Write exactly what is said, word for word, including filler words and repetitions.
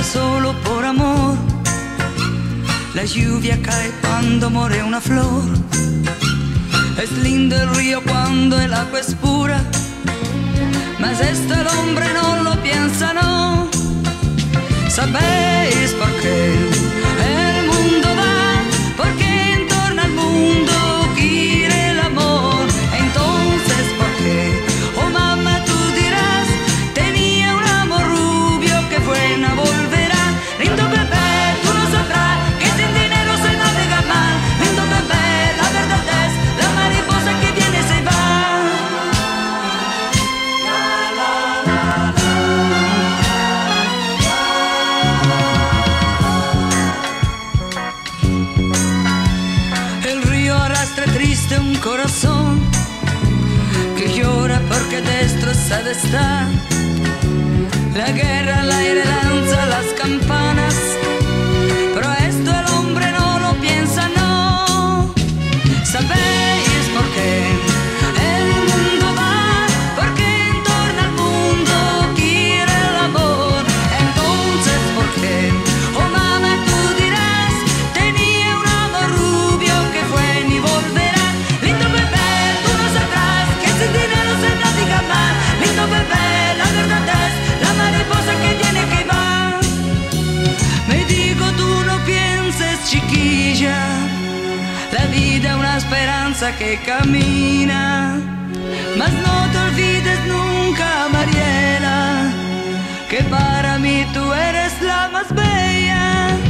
solo por amor. La lluvia cae cuando muere una flor. Es lindo el río cuando el agua es pura, mas esto el hombre no lo piensa, no. ¿Sabéis por qué el mundo va? Porque en torno al mundo gira el amor. Entonces, ¿por qué? Oh mamá, tú dirás, tenía un amor rubio que fue, no volverá. Lindo bebé, tú no sabrás que sin dinero se navega mal. Lindo bebé, la verdad es la mariposa que viene y se va. El río arrastra triste un corazón que llora porque destrozada está. La guerra al aire lanza las campanas, pero esto el hombre no lo piensa, no. ¿Sabéis por qué el mundo va? Porque en torno al mundo gira el amor. Entonces, ¿por qué? Oh mamá, tú dirás, tenía un amor rubio que fue ni volverá. Lindo bebé, tú no sabrás que sin dinero se navega mal. Lindo bebé, la verdad es la mariposa que viene que va. Me digo, tú no pienses, chiquilla, la vida es una esperanza que camina. Mas no te olvides nunca, Mariela, que para mí tú eres la más bella.